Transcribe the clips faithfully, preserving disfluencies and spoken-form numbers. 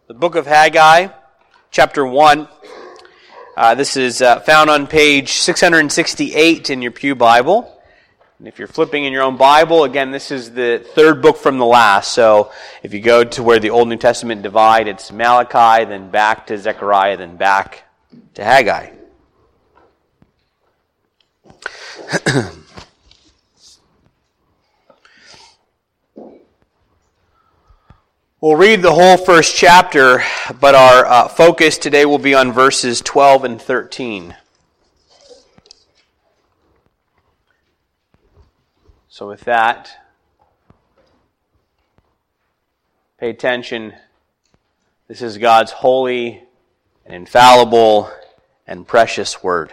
the book of Haggai, chapter one. Uh, this is uh, found on page six hundred sixty-eight in your Pew Bible. And if you're flipping in your own Bible, again, this is the third book from the last. So if you go to where the Old New Testament divide, it's Malachi, then back to Zechariah, then back to Haggai. We'll read the whole first chapter, but our uh, focus today will be on verses twelve and thirteen. So with that, pay attention. This is God's holy and infallible and precious word.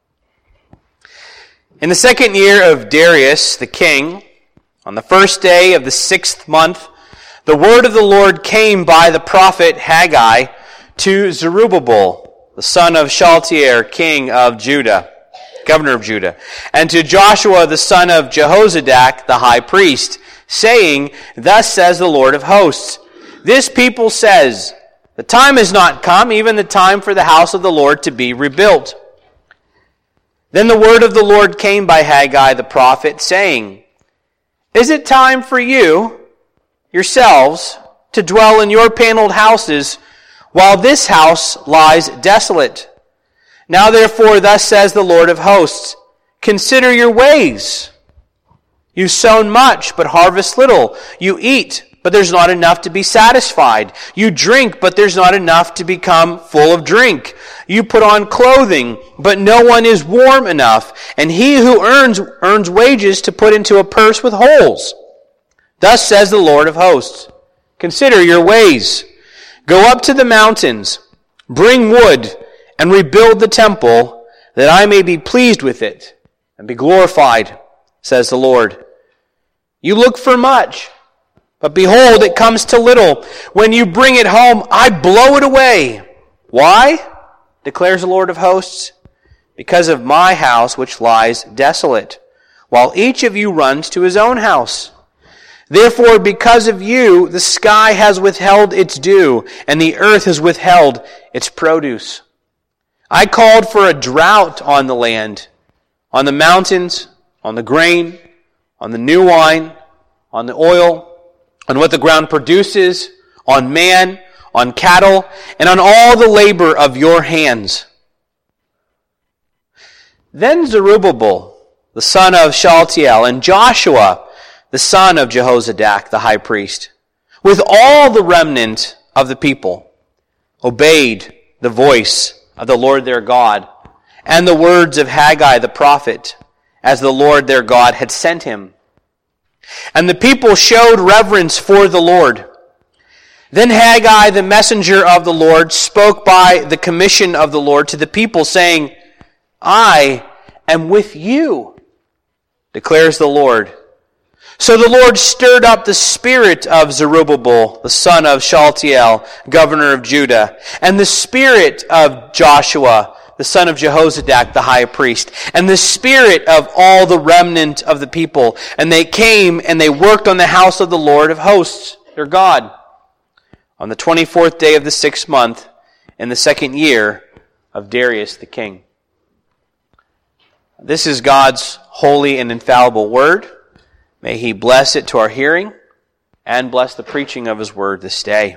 In the second year of Darius the king, on the first day of the sixth month, the word of the Lord came by the prophet Haggai to Zerubbabel, the son of Shealtiel, king of Judah, governor of Judah, and to Joshua, the son of Jehozadak, the high priest, saying, "Thus says the Lord of hosts, this people says, the time has not come, even the time for the house of the Lord to be rebuilt." Then the word of the Lord came by Haggai the prophet, saying, "Is it time for you yourselves to dwell in your paneled houses, while this house lies desolate? Now therefore, thus says the Lord of hosts, consider your ways. You've sown much, but harvest little. You eat, but there's not enough to be satisfied. You drink, but there's not enough to become full of drink. You put on clothing, but no one is warm enough. And he who earns, earns wages to put into a purse with holes. Thus says the Lord of hosts, consider your ways. Go up to the mountains, bring wood, and rebuild the temple, that I may be pleased with it and be glorified, says the Lord. You look for much, but behold, it comes to little. When you bring it home, I blow it away. Why? Declares the Lord of hosts. Because of my house which lies desolate, while each of you runs to his own house. Therefore, because of you, the sky has withheld its dew, and the earth has withheld its produce. I called for a drought on the land, on the mountains, on the grain, on the new wine, on the oil, on what the ground produces, on man, on cattle, and on all the labor of your hands. Then Zerubbabel, the son of Shealtiel, and Joshua, the son of Jehozadak, the high priest, with all the remnant of the people, obeyed the voice of the Lord their God and the words of Haggai the prophet, as the Lord their God had sent him. And the people showed reverence for the Lord. Then Haggai, the messenger of the Lord, spoke by the commission of the Lord to the people, saying, I am with you, declares the Lord. So the Lord stirred up the spirit of Zerubbabel, the son of Shealtiel, governor of Judah, and the spirit of Joshua, the son of Jehozadak, the high priest, and the spirit of all the remnant of the people. And they came and they worked on the house of the Lord of hosts, their God, on the twenty-fourth day of the sixth month, in the second year of Darius the king. This is God's holy and infallible word. May he bless it to our hearing and bless the preaching of his word this day.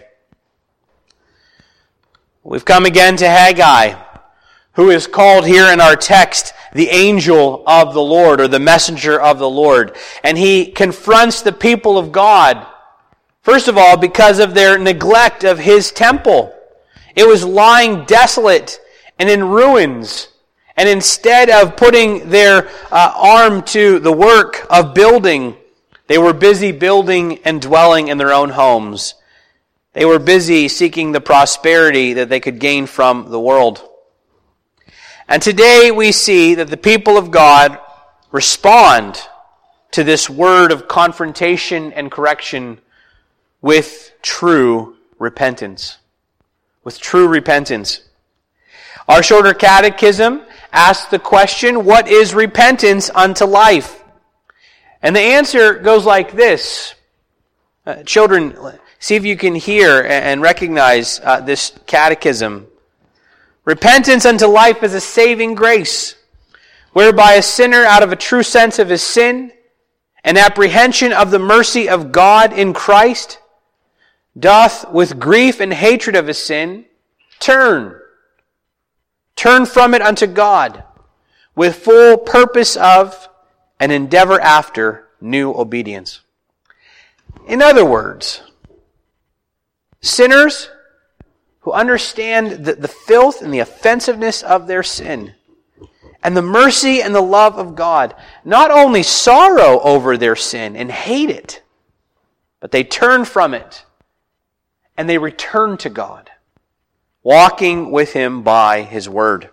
We've come again to Haggai, who is called here in our text the angel of the Lord, or the messenger of the Lord. And he confronts the people of God, first of all, because of their neglect of his temple. It was lying desolate and in ruins. And instead of putting their uh, arm to the work of building, they were busy building and dwelling in their own homes. They were busy seeking the prosperity that they could gain from the world. And today we see that the people of God respond to this word of confrontation and correction with true repentance. With true repentance. Our shorter catechism asks the question, what is repentance unto life? And the answer goes like this. Uh, children, See if you can hear and recognize uh, this catechism. Repentance unto life is a saving grace, whereby a sinner, out of a true sense of his sin and apprehension of the mercy of God in Christ, doth with grief and hatred of his sin turn, turn from it unto God, with full purpose of and endeavor after new obedience. In other words, sinners who understand the, the filth and the offensiveness of their sin and the mercy and the love of God not only sorrow over their sin and hate it, but they turn from it and they return to God, walking with Him by His Word.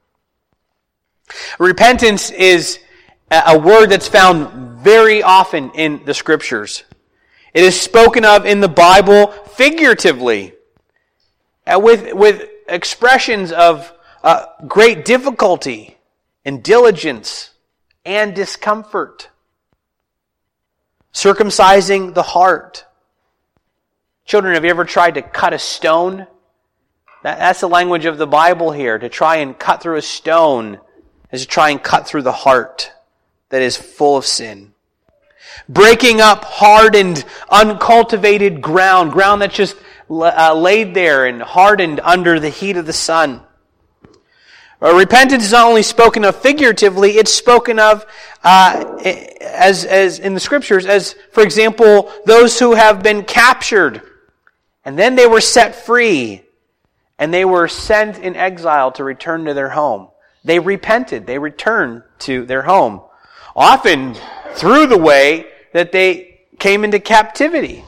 Repentance is a word that's found very often in the Scriptures. It is spoken of in the Bible figuratively, uh, with, with expressions of uh, great difficulty and diligence and discomfort. Circumcising the heart. Children, have you ever tried to cut a stone? That, that's the language of the Bible here. To try and cut through a stone is to try and cut through the heart that is full of sin. Breaking up hardened, uncultivated ground, ground that's just uh, laid there and hardened under the heat of the sun. Uh, repentance is not only spoken of figuratively, it's spoken of uh, as, as in the Scriptures as, for example, those who have been captured and then they were set free and they were sent in exile to return to their home. They repented. They returned to their home. Often through the way that they came into captivity.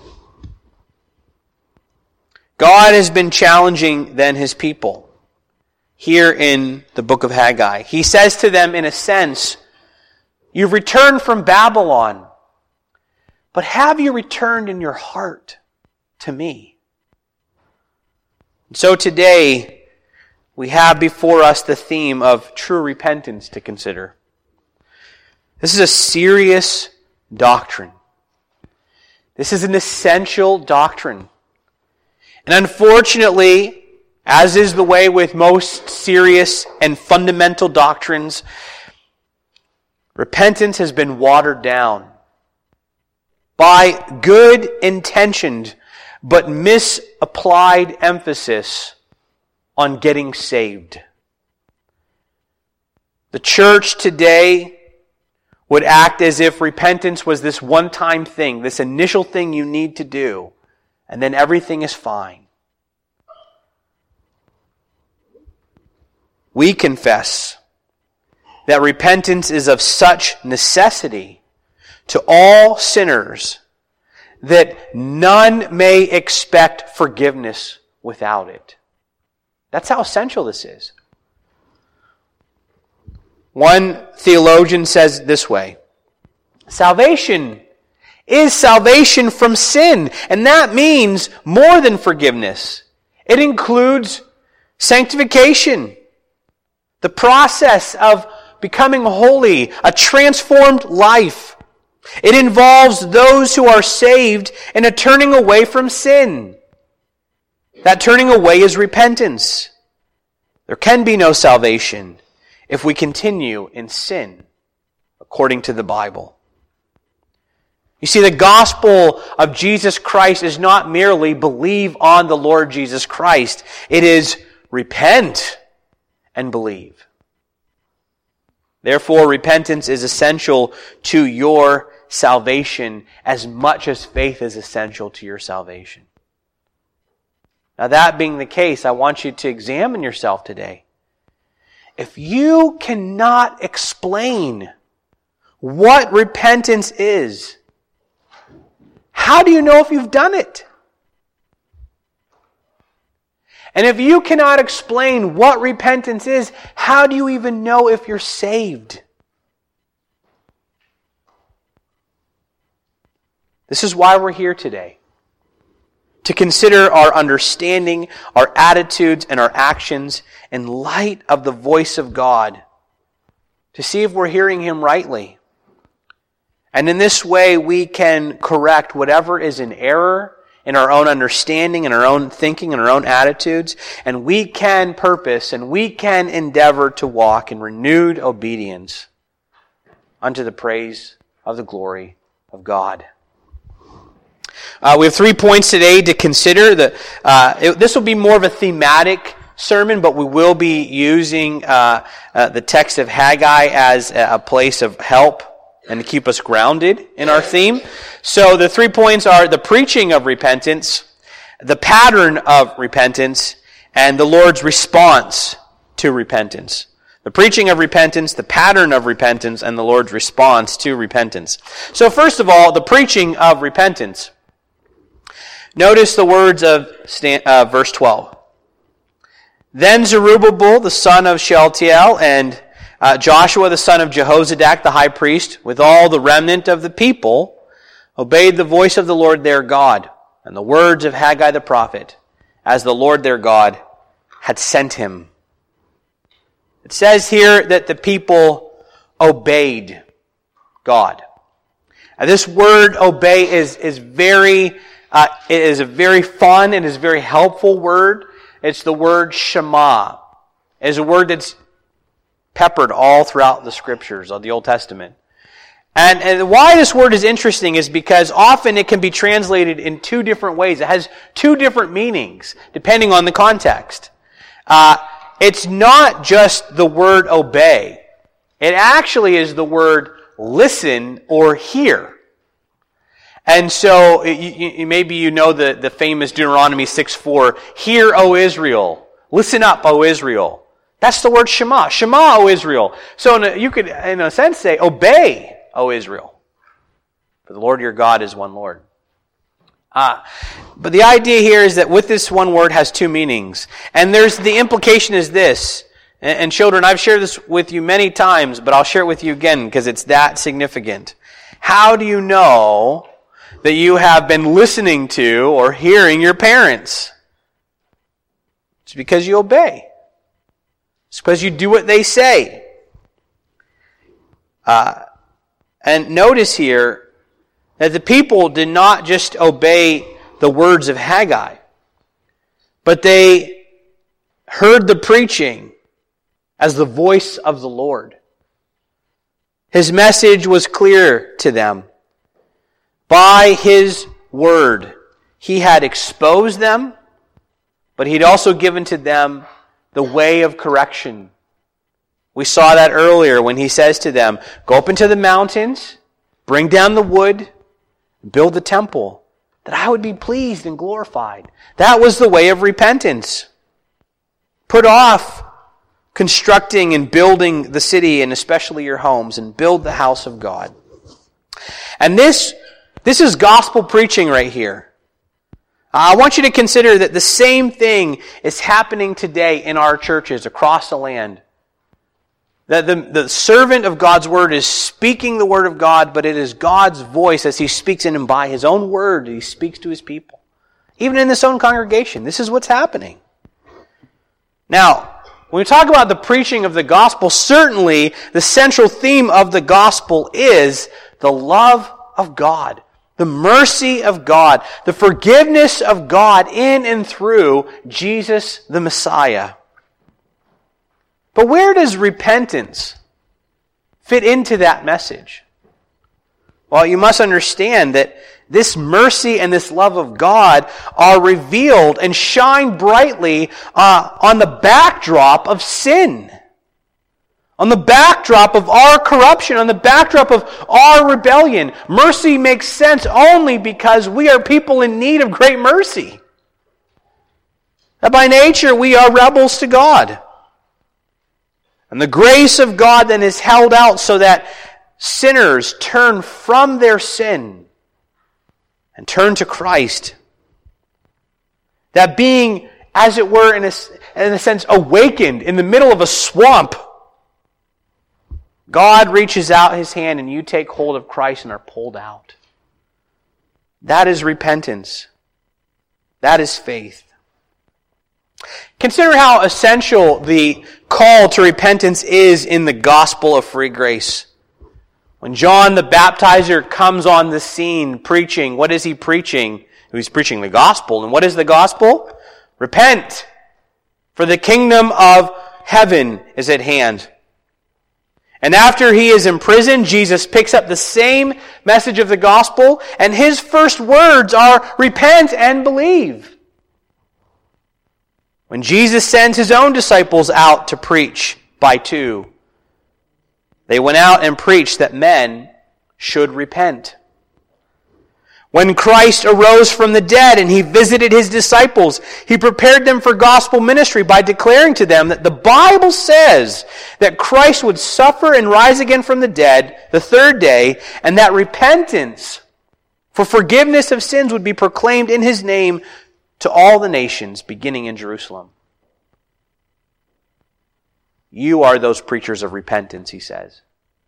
God has been challenging then His people here in the book of Haggai. He says to them, in a sense, you've returned from Babylon, but have you returned in your heart to me? So today, we have before us the theme of true repentance to consider. This is a serious doctrine. This is an essential doctrine. And unfortunately, as is the way with most serious and fundamental doctrines, repentance has been watered down by good-intentioned but misapplied emphasis on getting saved. The church today would act as if repentance was this one-time thing, this initial thing you need to do, and then everything is fine. We confess that repentance is of such necessity to all sinners that none may expect forgiveness without it. That's how essential this is. One theologian says it this way: salvation is salvation from sin, and that means more than forgiveness. It includes sanctification, the process of becoming holy, a transformed life. It involves those who are saved in a turning away from sin. That turning away is repentance. There can be no salvation if we continue in sin, according to the Bible. You see, the gospel of Jesus Christ is not merely believe on the Lord Jesus Christ. It is repent and believe. Therefore, repentance is essential to your salvation as much as faith is essential to your salvation. Now, that being the case, I want you to examine yourself today. If you cannot explain what repentance is, how do you know if you've done it? And if you cannot explain what repentance is, how do you even know if you're saved? This is why we're here today. To consider our understanding, our attitudes, and our actions in light of the voice of God. To see if we're hearing Him rightly. And in this way, we can correct whatever is in error in our own understanding, in our own thinking, in our own attitudes, and we can purpose and we can endeavor to walk in renewed obedience unto the praise of the glory of God. Uh, we have three points today to consider. The, uh, it, this will be more of a thematic sermon, but we will be using uh, uh, the text of Haggai as a place of help and to keep us grounded in our theme. So the three points are the preaching of repentance, the pattern of repentance, and the Lord's response to repentance. The preaching of repentance, the pattern of repentance, and the Lord's response to repentance. So first of all, the preaching of repentance. Notice the words of uh, verse twelve. Then Zerubbabel, the son of Shealtiel, and uh, Joshua, the son of Jehozadak, the high priest, with all the remnant of the people, obeyed the voice of the Lord their God, and the words of Haggai the prophet, as the Lord their God had sent him. It says here that the people obeyed God. Now, this word obey is, is very, uh, it is a very fun and is a very helpful word. It's the word Shema. It's a word that's peppered all throughout the scriptures of the Old Testament. And, and why this word is interesting is because often it can be translated in two different ways. It has two different meanings, depending on the context. Uh, it's not just the word obey. It actually is the word listen or hear. And so, you, you, maybe you know the, the famous Deuteronomy six four, hear, O Israel. Listen up, O Israel. That's the word Shema. Shema, O Israel. So in a, you could, in a sense, say, obey, O Israel. For the Lord your God is one Lord. Uh, but the idea here is that with this one word has two meanings. And there's the implication is this. And, and children, I've shared this with you many times, but I'll share it with you again because it's that significant. How do you know that you have been listening to or hearing your parents? It's because you obey. It's because you do what they say. Uh, and notice here that the people did not just obey the words of Haggai, but they heard the preaching as the voice of the Lord. His message was clear to them. By His word, He had exposed them, but He'd also given to them the way of correction. We saw that earlier when He says to them, go up into the mountains, bring down the wood, build the temple, that I would be pleased and glorified. That was the way of repentance. Put off constructing and building the city and especially your homes and build the house of God. And this This is gospel preaching right here. I want you to consider that the same thing is happening today in our churches across the land. That the, the servant of God's word is speaking the word of God, but it is God's voice as He speaks in and by His own word He speaks to His people. Even in this own congregation, this is what's happening. Now, when we talk about the preaching of the gospel, certainly the central theme of the gospel is the love of God. The mercy of God, the forgiveness of God in and through Jesus the Messiah. But where does repentance fit into that message? Well, you must understand that this mercy and this love of God are revealed and shine brightly uh, on the backdrop of sin. On the backdrop of our corruption, on the backdrop of our rebellion. Mercy makes sense only because we are people in need of great mercy. That by nature we are rebels to God. And the grace of God then is held out so that sinners turn from their sin and turn to Christ. That being, as it were, in a, in a sense, awakened in the middle of a swamp, God reaches out His hand and you take hold of Christ and are pulled out. That is repentance. That is faith. Consider how essential the call to repentance is in the gospel of free grace. When John the Baptizer comes on the scene preaching, what is he preaching? who's preaching the gospel. And what is the gospel? Repent, for the kingdom of heaven is at hand. And after he is imprisoned, Jesus picks up the same message of the gospel, and his first words are, repent and believe. When Jesus sends his own disciples out to preach by two, they went out and preached that men should repent. When Christ arose from the dead and he visited his disciples, he prepared them for gospel ministry by declaring to them that the Bible says that Christ would suffer and rise again from the dead the third day, and that repentance for forgiveness of sins would be proclaimed in his name to all the nations, beginning in Jerusalem. You are those preachers of repentance, he says.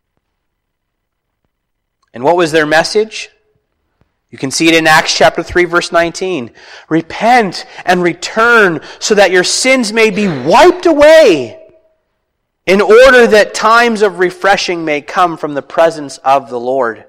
And what was their message? You can see it in Acts chapter three, verse nineteen. Repent and return so that your sins may be wiped away, in order that times of refreshing may come from the presence of the Lord.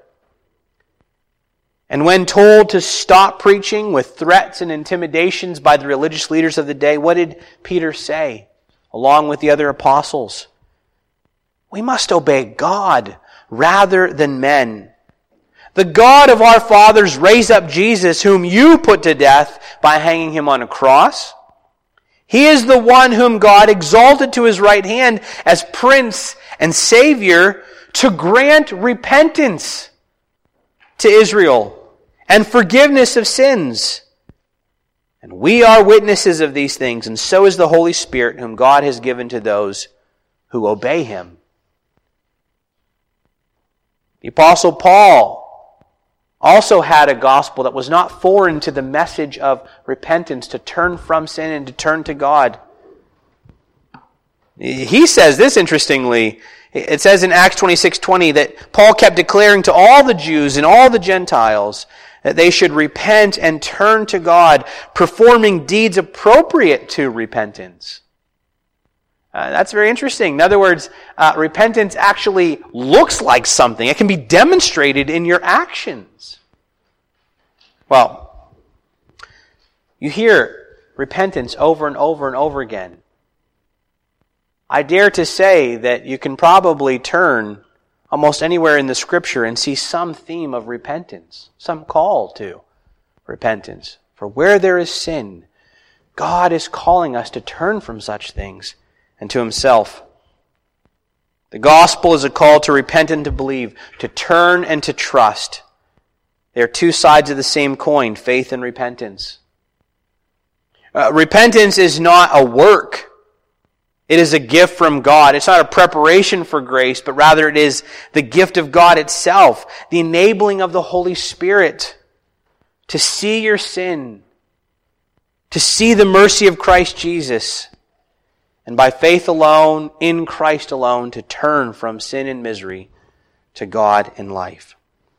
And when told to stop preaching with threats and intimidations by the religious leaders of the day, what did Peter say, along with the other apostles? We must obey God rather than men. The God of our fathers raised up Jesus, whom you put to death by hanging him on a cross. He is the one whom God exalted to his right hand as Prince and Savior to grant repentance to Israel and forgiveness of sins. And we are witnesses of these things, and so is the Holy Spirit, whom God has given to those who obey him. The Apostle Paul also had a gospel that was not foreign to the message of repentance, to turn from sin and to turn to God. He says this interestingly. It says in Acts twenty-six twenty that Paul kept declaring to all the Jews and all the Gentiles that they should repent and turn to God, performing deeds appropriate to repentance. Uh, that's very interesting. In other words, uh, repentance actually looks like something. It can be demonstrated in your actions. Well, you hear repentance over and over and over again. I dare to say that you can probably turn almost anywhere in the Scripture and see some theme of repentance, some call to repentance. For where there is sin, God is calling us to turn from such things and to himself. The gospel is a call to repent and to believe, to turn and to trust. They are two sides of the same coin, faith and repentance. Uh, repentance is not a work. It is a gift from God. It's not a preparation for grace, but rather it is the gift of God itself, the enabling of the Holy Spirit to see your sin, to see the mercy of Christ Jesus, and by faith alone, in Christ alone, to turn from sin and misery to God and life.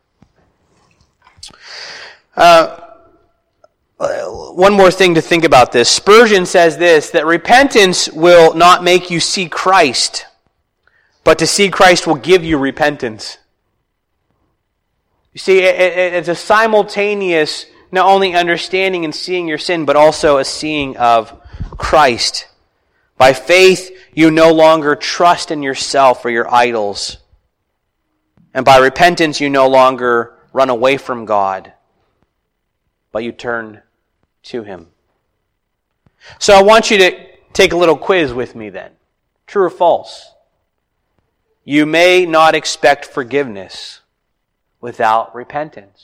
Uh, one more thing to think about this. Spurgeon says this, that repentance will not make you see Christ, but to see Christ will give you repentance. You see, it, it, it's a simultaneous, not only understanding and seeing your sin, but also a seeing of Christ. By faith, you no longer trust in yourself or your idols. And by repentance, you no longer run away from God, but you turn to him. So I want you to take a little quiz with me then. True or false? You may not expect forgiveness without repentance.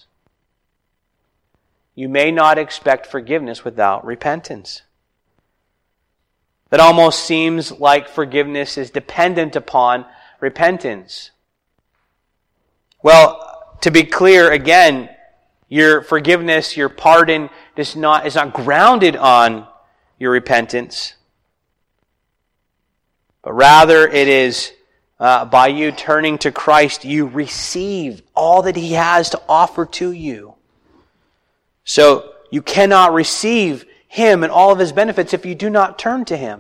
You may not expect forgiveness without repentance. That almost seems like forgiveness is dependent upon repentance. Well, to be clear again, your forgiveness, your pardon is not, is not grounded on your repentance, but rather it is uh, by you turning to Christ, you receive all that he has to offer to you. So you cannot receive him and all of his benefits if you do not turn to him.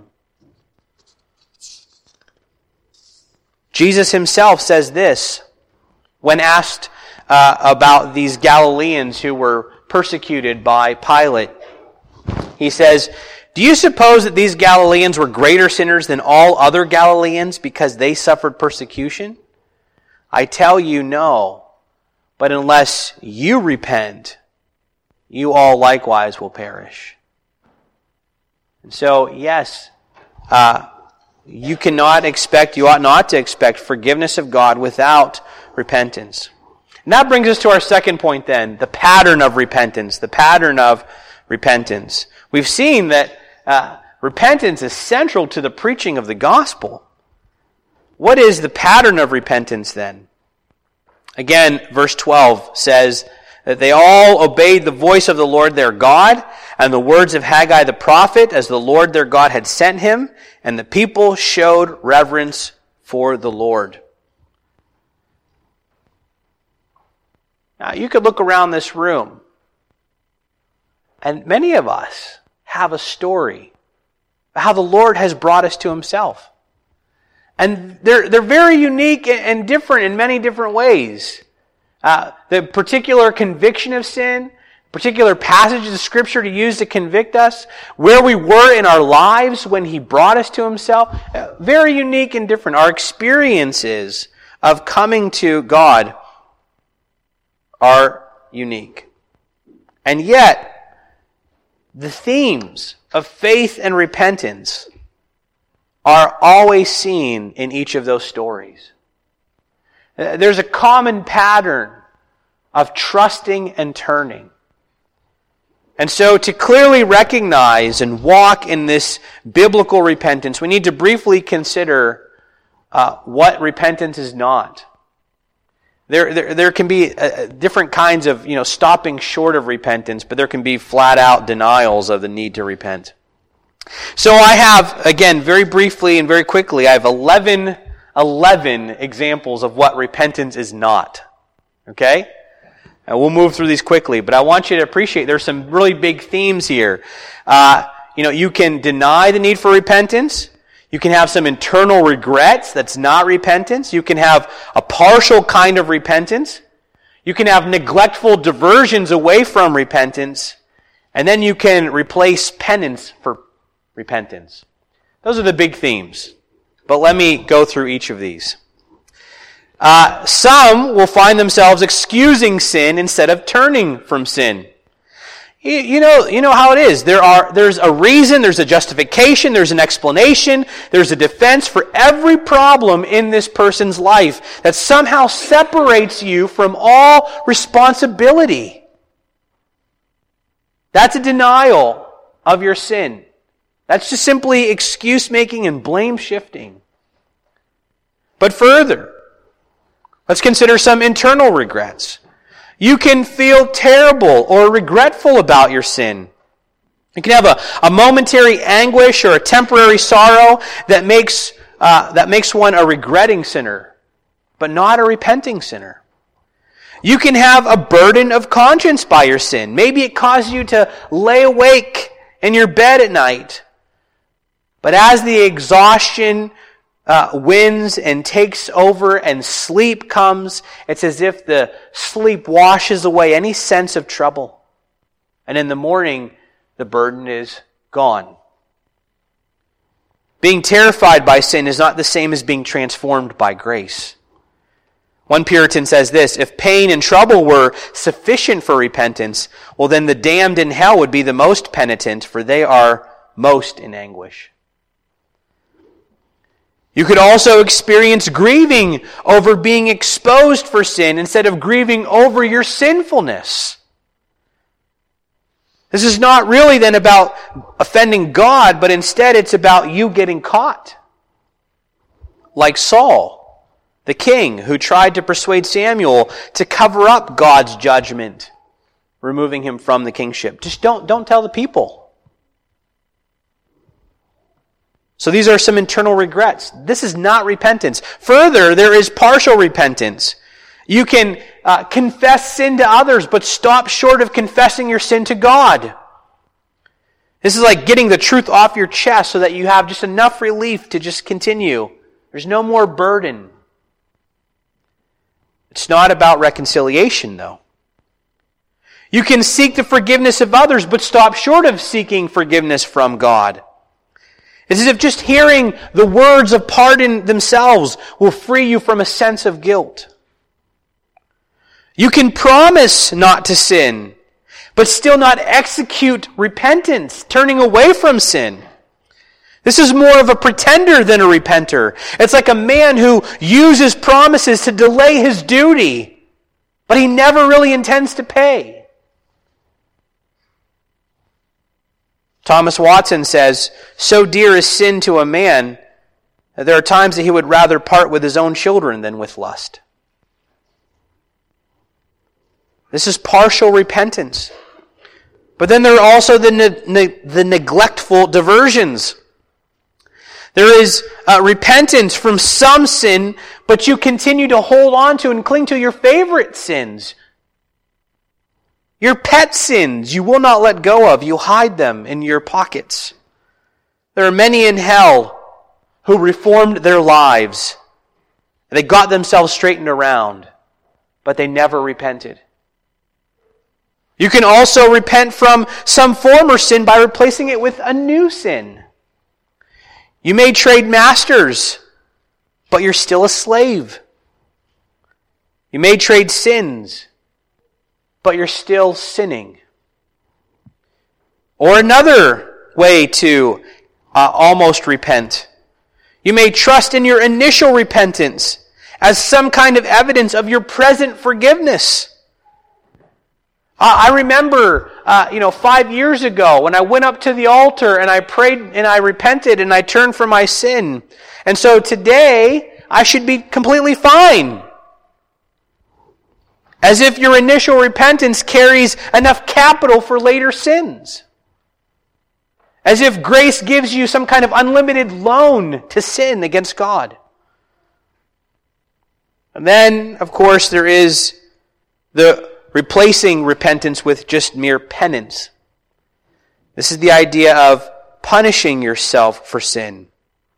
Jesus himself says this when asked uh, about these Galileans who were persecuted by Pilate. He says, "Do you suppose that these Galileans were greater sinners than all other Galileans because they suffered persecution? I tell you, no. But unless you repent, you all likewise will perish." And so, yes, uh, you cannot expect, you ought not to expect forgiveness of God without repentance. And that brings us to our second point then, the pattern of repentance, the pattern of repentance. We've seen that uh, repentance is central to the preaching of the gospel. What is the pattern of repentance then? Again, verse twelve says that they all obeyed the voice of the Lord their God and the words of Haggai the prophet as the Lord their God had sent him, and the people showed reverence for the Lord. Now, you could look around this room, and many of us have a story of how the Lord has brought us to himself. And they're, they're very unique and different in many different ways. Uh, the particular conviction of sin, particular passages of Scripture to use to convict us, where we were in our lives when he brought us to himself, uh, very unique and different. Our experiences of coming to God are unique. And yet, the themes of faith and repentance are always seen in each of those stories. There's a common pattern of trusting and turning. And so to clearly recognize and walk in this biblical repentance, we need to briefly consider uh, what repentance is not. There, there, there can be uh, different kinds of, you know, stopping short of repentance, but there can be flat-out denials of the need to repent. So I have, again, very briefly and very quickly, I have eleven, eleven examples of what repentance is not. Okay? And we'll move through these quickly, but I want you to appreciate there's some really big themes here. Uh, you know, you can deny the need for repentance. You can have some internal regrets that's not repentance. You can have a partial kind of repentance. You can have neglectful diversions away from repentance. And then you can replace penance for repentance. Those are the big themes. But let me go through each of these. Uh, some will find themselves excusing sin instead of turning from sin. You, you know, you know how it is. There are, there's a reason, there's a justification, there's an explanation, there's a defense for every problem in this person's life that somehow separates you from all responsibility. That's a denial of your sin. That's just simply excuse making and blame shifting. But further, let's consider some internal regrets. You can feel terrible or regretful about your sin. You can have a, a momentary anguish or a temporary sorrow that makes uh, that makes one a regretting sinner, but not a repenting sinner. You can have a burden of conscience by your sin. Maybe it caused you to lay awake in your bed at night. But as the exhaustion uh, wins and takes over and sleep comes, it's as if the sleep washes away any sense of trouble. And in the morning, the burden is gone. Being terrified by sin is not the same as being transformed by grace. One Puritan says this, if pain and trouble were sufficient for repentance, well then the damned in hell would be the most penitent, for they are most in anguish. You could also experience grieving over being exposed for sin instead of grieving over your sinfulness. This is not really then about offending God, but instead it's about you getting caught. Like Saul, the king, who tried to persuade Samuel to cover up God's judgment, removing him from the kingship. Just don't, don't tell the people. So these are some internal regrets. This is not repentance. Further, there is partial repentance. You can uh, confess sin to others, but stop short of confessing your sin to God. This is like getting the truth off your chest so that you have just enough relief to just continue. There's no more burden. It's not about reconciliation, though. You can seek the forgiveness of others, but stop short of seeking forgiveness from God. It's as if just hearing the words of pardon themselves will free you from a sense of guilt. You can promise not to sin, but still not execute repentance, turning away from sin. This is more of a pretender than a repenter. It's like a man who uses promises to delay his duty, but he never really intends to pay. Thomas Watson says, "So dear is sin to a man that there are times that he would rather part with his own children than with lust." This is partial repentance. But then there are also the, ne- ne- the neglectful diversions. There is uh, repentance from some sin, but you continue to hold on to and cling to your favorite sins. Your pet sins you will not let go of. You hide them in your pockets. There are many in hell who reformed their lives. They got themselves straightened around, but they never repented. You can also repent from some former sin by replacing it with a new sin. You may trade masters, but you're still a slave. You may trade sins, but you're still sinning. Or another way to uh, almost repent. You may trust in your initial repentance as some kind of evidence of your present forgiveness. Uh, I remember, uh, you know, five years ago when I went up to the altar and I prayed and I repented and I turned from my sin. And so today, I should be completely fine. As if your initial repentance carries enough capital for later sins. As if grace gives you some kind of unlimited loan to sin against God. And then, of course, there is the replacing repentance with just mere penance. This is the idea of punishing yourself for sin.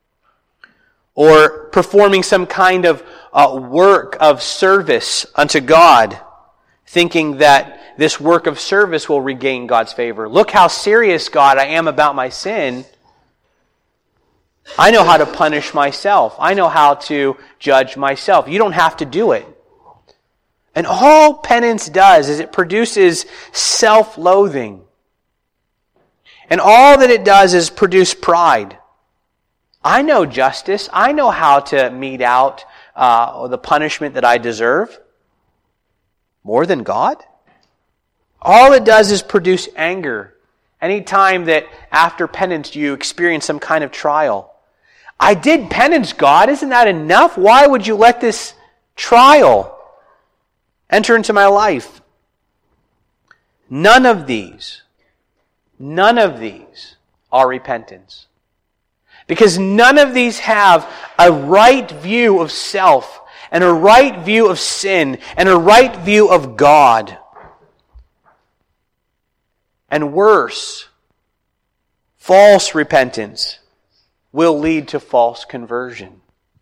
Or performing some kind of uh, work of service unto God, thinking that this work of service will regain God's favor. Look how serious, God, I am about my sin. I know how to punish myself. I know how to judge myself. You don't have to do it. And all penance does is it produces self-loathing. And all that it does is produce pride. I know justice. I know how to mete out uh, the punishment that I deserve. More than God? All it does is produce anger. Any time that after penance you experience some kind of trial. I did penance, God. Isn't that enough? Why would you let this trial enter into my life? None of these, none of these are repentance. Because none of these have a right view of self and a right view of sin and a right view of God. And worse, false repentance will lead to false conversion.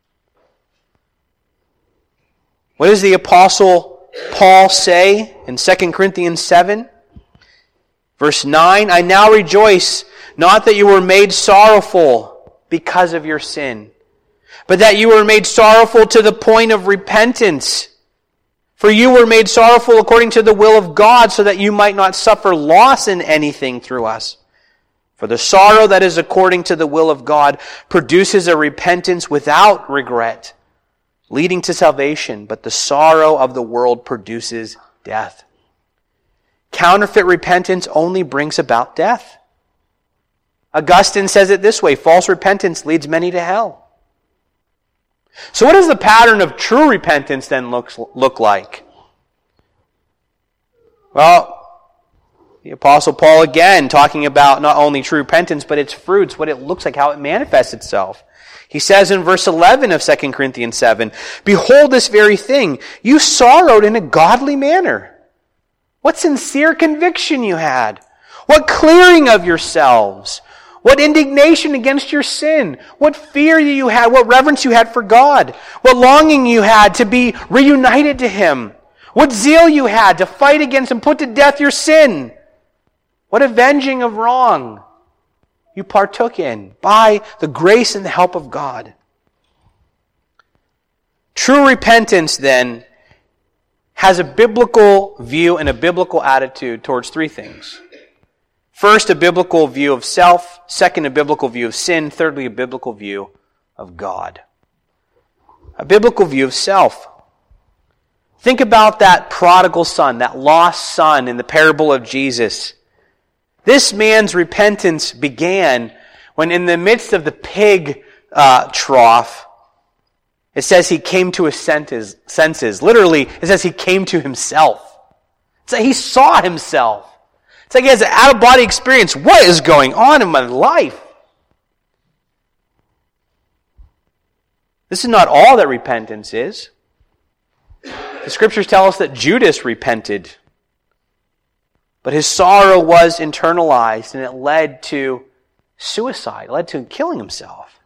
What does the Apostle Paul say in Second Corinthians seven? Verse nine, I now rejoice, not that you were made sorrowful because of your sin, but that you were made sorrowful to the point of repentance. For you were made sorrowful according to the will of God, so that you might not suffer loss in anything through us. For the sorrow that is according to the will of God produces a repentance without regret, leading to salvation, but the sorrow of the world produces death. Counterfeit repentance only brings about death. Augustine says it this way, false repentance leads many to hell. So what does the pattern of true repentance then looks, look like? Well, the Apostle Paul again talking about not only true repentance, but its fruits, what it looks like, how it manifests itself. He says in verse eleven of Second Corinthians seven, behold this very thing, you sorrowed in a godly manner. What sincere conviction you had. What clearing of yourselves. What indignation against your sin. What fear you had. What reverence you had for God. What longing you had to be reunited to Him. What zeal you had to fight against and put to death your sin. What avenging of wrong you partook in by the grace and the help of God. True repentance, then, has a biblical view and a biblical attitude towards three things. First, a biblical view of self. Second, a biblical view of sin. Thirdly, a biblical view of God. A biblical view of self. Think about that prodigal son, that lost son in the parable of Jesus. This man's repentance began when in the midst of the pig uh, trough, it says he came to his senses. Literally, it says he came to himself. It's like he saw himself. It's like he has an out-of-body experience. What is going on in my life? This is not all that repentance is. The Scriptures tell us that Judas repented. But his sorrow was internalized and it led to suicide. It led to killing himself.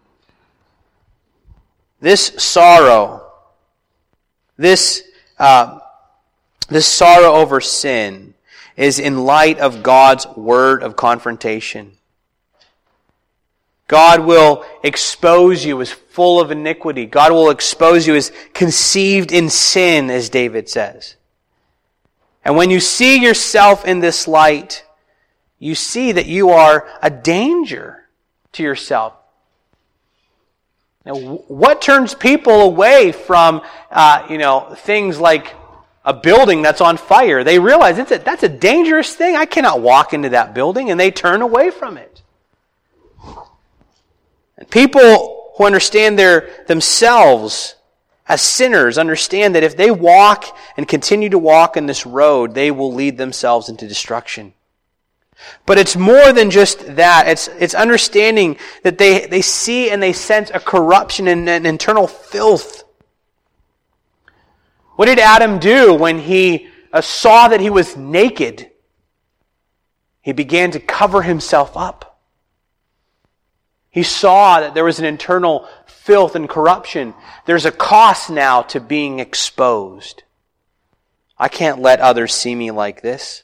This sorrow, this, uh, this sorrow over sin is in light of God's word of confrontation. God will expose you as full of iniquity. God will expose you as conceived in sin, as David says. And when you see yourself in this light, you see that you are a danger to yourself. Now, what turns people away from, uh, you know, things like a building that's on fire? They realize it's a, that's a dangerous thing. I cannot walk into that building, and they turn away from it. And people who understand their themselves as sinners understand that if they walk and continue to walk in this road, they will lead themselves into destruction. But it's more than just that. It's it's understanding that they, they see and they sense a corruption and an internal filth. What did Adam do when he uh, saw that he was naked? He began to cover himself up. He saw that there was an internal filth and corruption. There's a cost now to being exposed. I can't let others see me like this.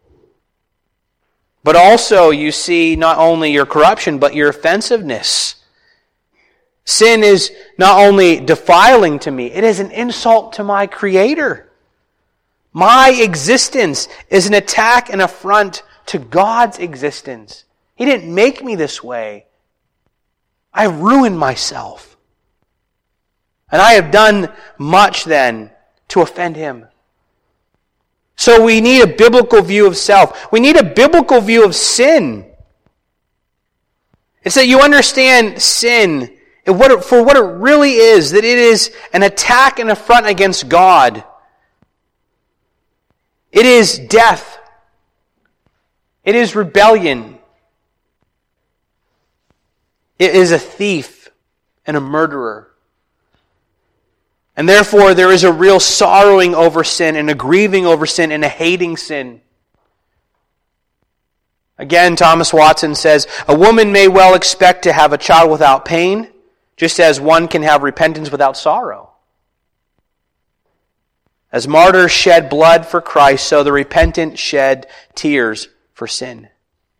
But also you see not only your corruption, but your offensiveness. Sin is not only defiling to me, it is an insult to my Creator. My existence is an attack and affront to God's existence. He didn't make me this way. I have ruined myself. And I have done much then to offend Him. So we need a biblical view of self. We need a biblical view of sin. It's that you understand sin and what it, for what it really is, that it is an attack and affront against God. It is death. It is rebellion. It is a thief and a murderer. And therefore, there is a real sorrowing over sin and a grieving over sin and a hating sin. Again, Thomas Watson says, a woman may well expect to have a child without pain, just as one can have repentance without sorrow. As martyrs shed blood for Christ, so the repentant shed tears for sin.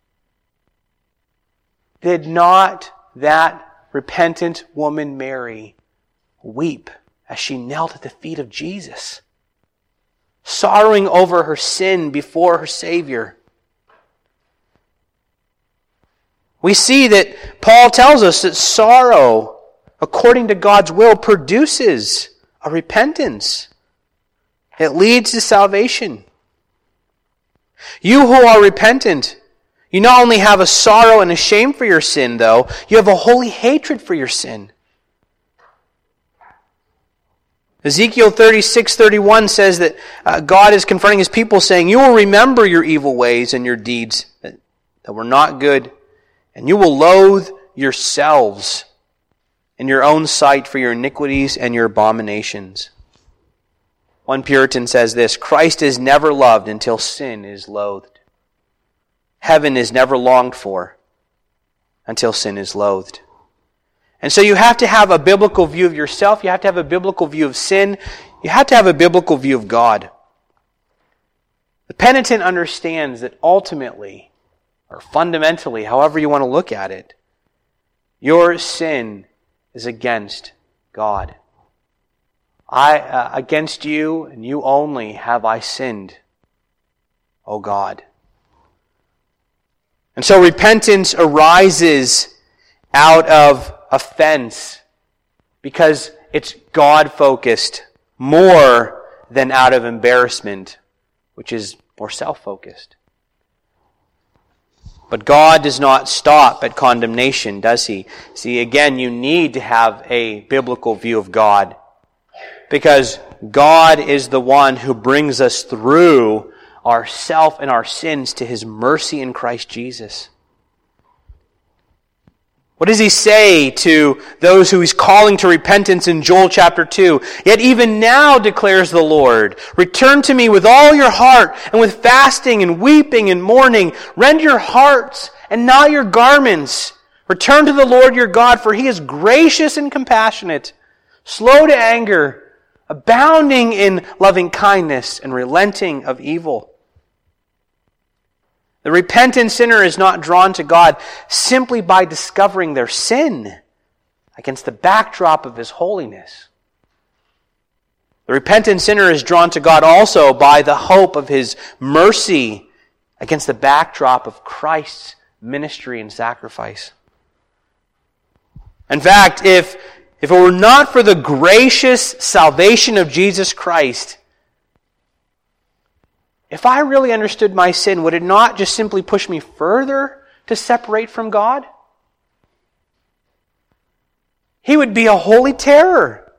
Did not that repentant woman Mary weep as she knelt at the feet of Jesus, sorrowing over her sin before her Savior? We see that Paul tells us that sorrow, according to God's will, produces a repentance. It leads to salvation. You who are repentant, you not only have a sorrow and a shame for your sin, though, you have a holy hatred for your sin. Ezekiel thirty-six thirty-one says that uh, God is confronting His people saying, you will remember your evil ways and your deeds that, that were not good, and you will loathe yourselves in your own sight for your iniquities and your abominations. One Puritan says this, Christ is never loved until sin is loathed. Heaven is never longed for until sin is loathed. And so you have to have a biblical view of yourself. You have to have a biblical view of sin. You have to have a biblical view of God. The penitent understands that ultimately, or fundamentally, however you want to look at it, your sin is against God. I, uh, against you and you only have I sinned, O God. And so repentance arises out of offense because it's God-focused more than out of embarrassment, which is more self-focused. But God does not stop at condemnation, does He? See, again, you need to have a biblical view of God, because God is the one who brings us through ourself and our sins to His mercy in Christ Jesus. What does He say to those who He's calling to repentance in Joel chapter two? Yet even now, declares the Lord, return to me with all your heart, and with fasting and weeping and mourning. Rend your hearts and not your garments. Return to the Lord your God, for He is gracious and compassionate, slow to anger, abounding in loving kindness, and relenting of evil. The repentant sinner is not drawn to God simply by discovering their sin against the backdrop of His holiness. The repentant sinner is drawn to God also by the hope of His mercy against the backdrop of Christ's ministry and sacrifice. In fact, if, if it were not for the gracious salvation of Jesus Christ, if I really understood my sin, would it not just simply push me further to separate from God? He would be a holy terror.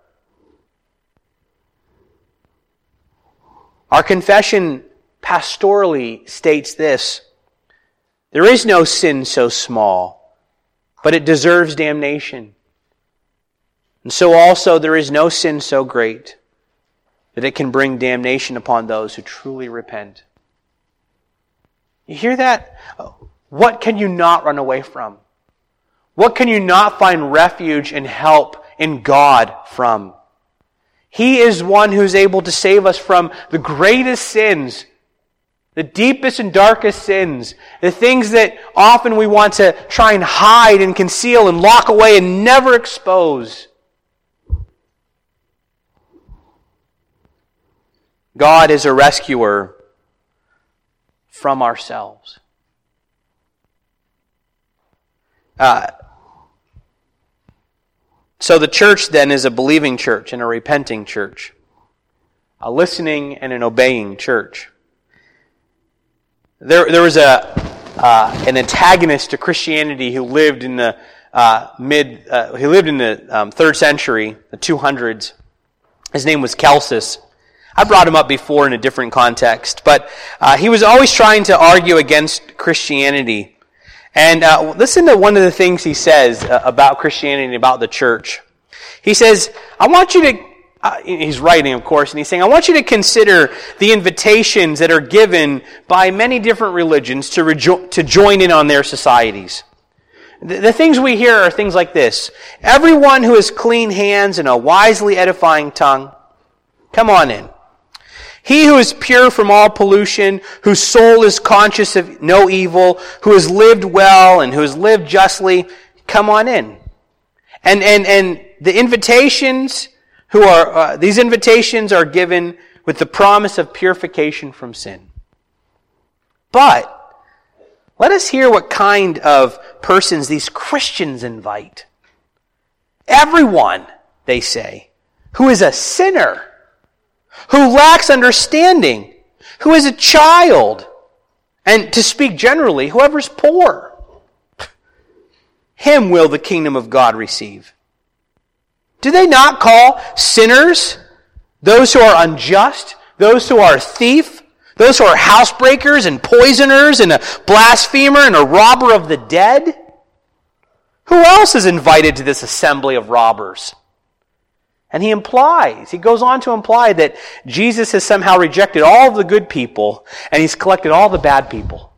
Our confession pastorally states this: there is no sin so small, but it deserves damnation. And so also there is no sin so great that it can bring damnation upon those who truly repent. You hear that? What can you not run away from? What can you not find refuge and help in God from? He is one who's able to save us from the greatest sins, the deepest and darkest sins, the things that often we want to try and hide and conceal and lock away and never expose. God is a rescuer from ourselves. Uh, so the church then is a believing church and a repenting church, a listening and an obeying church. There, there was a uh, an antagonist to Christianity who lived in the uh, mid, uh, he lived in the um, third century, the two hundreds. His name was Celsus. I brought him up before in a different context, but uh, he was always trying to argue against Christianity. And uh, listen to one of the things he says uh, about Christianity and about the church. He says, I want you to, uh, he's writing, of course, and he's saying, I want you to consider the invitations that are given by many different religions to, rejo- to join in on their societies. The, the things we hear are things like this: everyone who has clean hands and a wisely edifying tongue, come on in. He who is pure from all pollution, whose soul is conscious of no evil, who has lived well and who has lived justly, come on in. And and and the invitations who are uh, these invitations are given with the promise of purification from sin. But let us hear what kind of persons these Christians invite. Everyone, they say, who is a sinner, who lacks understanding, who is a child, and to speak generally, whoever's poor, him will the kingdom of God receive. Do they not call sinners those who are unjust, those who are thief, those who are housebreakers and poisoners and a blasphemer and a robber of the dead? Who else is invited to this assembly of robbers? And he implies, he goes on to imply that Jesus has somehow rejected all of the good people and he's collected all the bad people.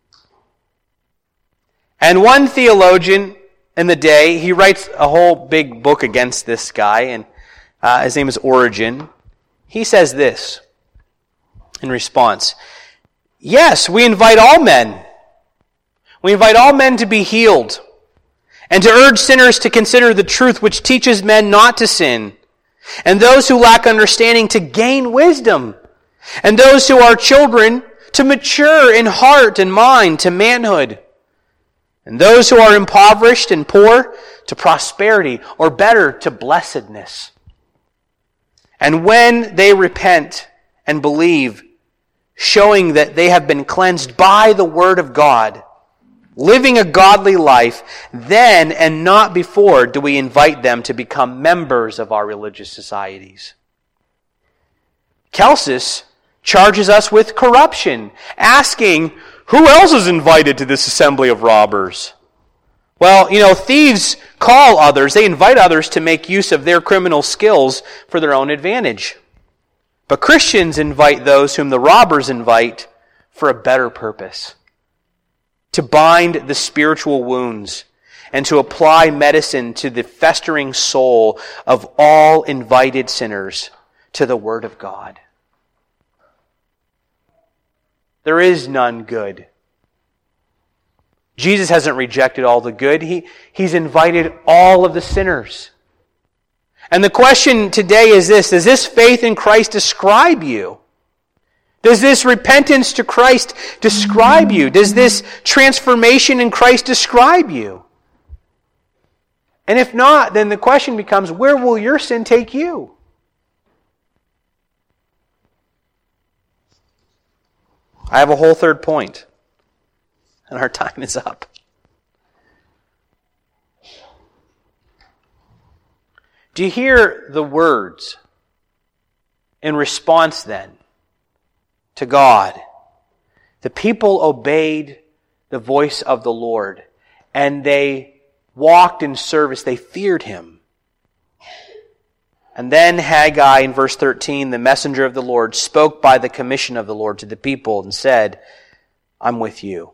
And one theologian in the day, he writes a whole big book against this guy, and uh, his name is Origen. He says this in response: Yes, we invite all men. We invite all men to be healed and to urge sinners to consider the truth which teaches men not to sin, and those who lack understanding to gain wisdom, and those who are children to mature in heart and mind to manhood, and those who are impoverished and poor to prosperity, or better, to blessedness. And when they repent and believe, showing that they have been cleansed by the word of God, living a godly life, then and not before do we invite them to become members of our religious societies. Celsus charges us with corruption, asking, who else is invited to this assembly of robbers? Well, you know, thieves call others, they invite others to make use of their criminal skills for their own advantage. But Christians invite those whom the robbers invite for a better purpose, to bind the spiritual wounds and to apply medicine to the festering soul of all invited sinners to the Word of God. There is none good. Jesus hasn't rejected all the good. He, he's invited all of the sinners. And the question today is this: does this faith in Christ describe you? Does this repentance to Christ describe you? Does this transformation in Christ describe you? And if not, then the question becomes, where will your sin take you? I have a whole third point, and our time is up. Do you hear the words in response then to God? The people obeyed the voice of the Lord, and they walked in service. They feared Him. And then Haggai, in verse thirteen, the messenger of the Lord, spoke by the commission of the Lord to the people and said, I'm with you.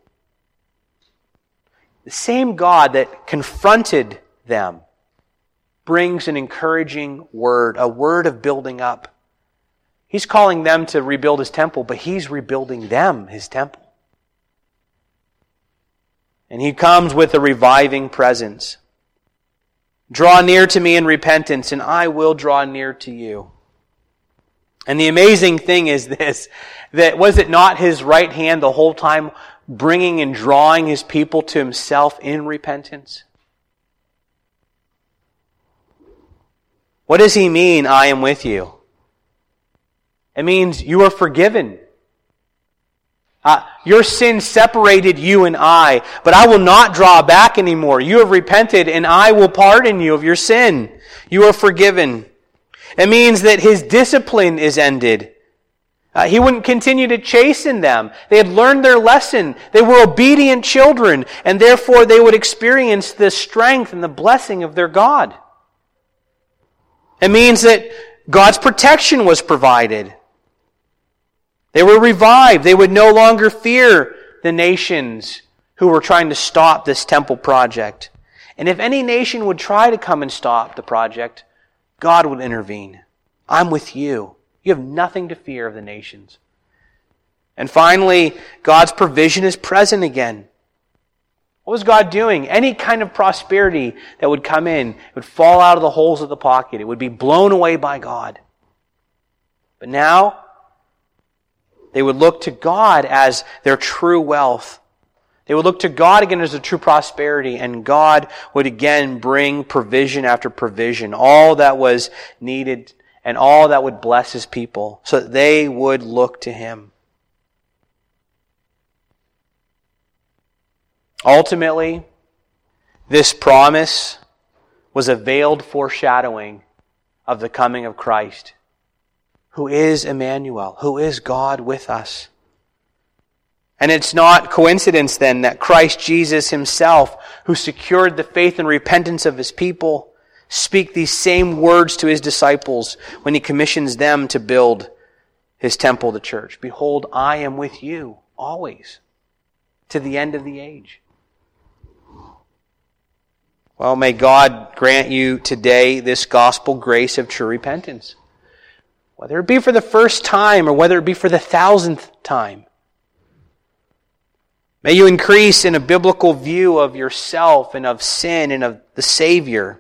The same God that confronted them brings an encouraging word, a word of building up. He's calling them to rebuild His temple, but He's rebuilding them, His temple. And He comes with a reviving presence. Draw near to me in repentance, and I will draw near to you. And the amazing thing is this, that was it not His right hand the whole time bringing and drawing His people to Himself in repentance? What does He mean, I am with you? It means you are forgiven. Uh, your sin separated you and I, but I will not draw back anymore. You have repented, and I will pardon you of your sin. You are forgiven. It means that His discipline is ended. Uh, he wouldn't continue to chasten them. They had learned their lesson. They were obedient children, and therefore they would experience the strength and the blessing of their God. It means that God's protection was provided. They were revived. They would no longer fear the nations who were trying to stop this temple project. And if any nation would try to come and stop the project, God would intervene. I'm with you. You have nothing to fear of the nations. And finally, God's provision is present again. What was God doing? Any kind of prosperity that would come in would fall out of the holes of the pocket. It would be blown away by God. But now, they would look to God as their true wealth. They would look to God again as their true prosperity, and God would again bring provision after provision, all that was needed and all that would bless His people, so that they would look to Him. Ultimately, this promise was a veiled foreshadowing of the coming of Christ, who is Emmanuel, who is God with us. And it's not coincidence then that Christ Jesus Himself, who secured the faith and repentance of His people, speak these same words to His disciples when He commissions them to build His temple, the church. Behold, I am with you always, to the end of the age. Well, may God grant you today this gospel grace of true repentance. Whether it be for the first time or whether it be for the thousandth time. May you increase in a biblical view of yourself and of sin and of the Savior.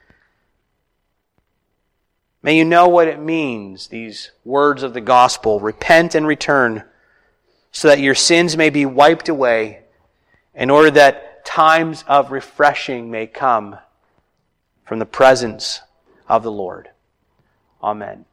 May you know what it means, these words of the gospel, repent and return, so that your sins may be wiped away, in order that times of refreshing may come from the presence of the Lord. Amen.